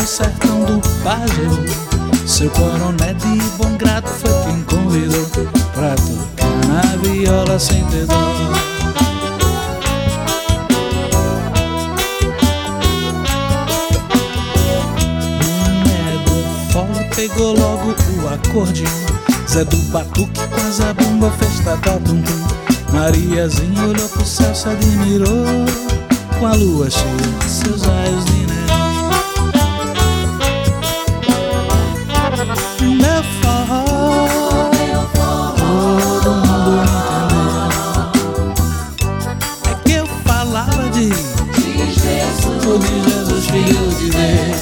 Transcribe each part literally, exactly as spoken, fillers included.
sertão do Pajeú. Seu coroné de bom grado foi quem convidou pra tocar na viola sem ter dó. Pegou logo o acordeão, Zé do batuque com a zabumba fez tatatum-tum. Mariazinha olhou pro céu, se admirou com a lua cheia de seus raios de neon. Meu forró, todo mundo entendeu. É que eu falava de, de Jesus, ou de Jesus, filho de Deus.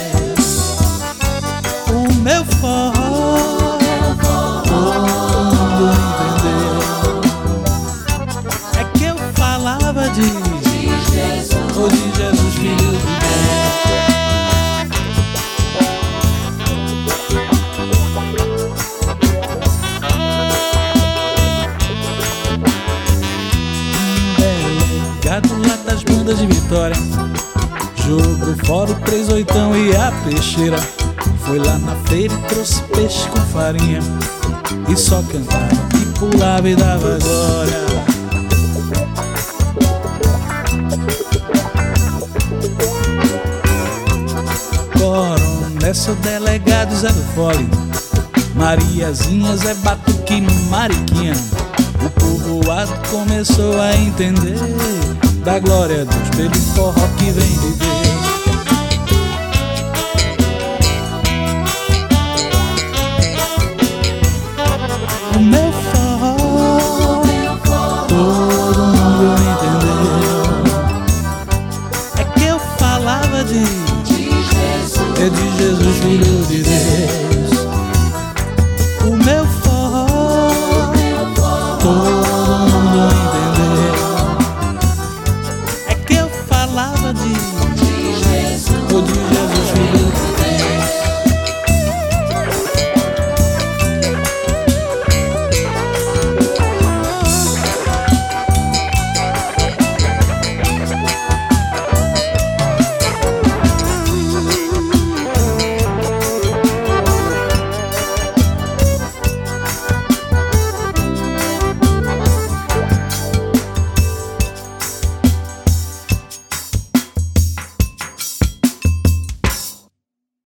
Meu forró, todo mundo entendeu. É que eu falava de, de Jesus, ou de Jesus, filho de Deus. Delegado lá das bandas de Vitória jogou fora o três oitão e a peixeira. Foi lá na feira e trouxe peixe com farinha, e só cantava e pulava e dava glória. Coronel, seu delegado Zé do Fole, Mariazinha, Zé Batuque, Mariquinha. O povoado começou a entender da glória a Deus pelo forró que vem de Deus.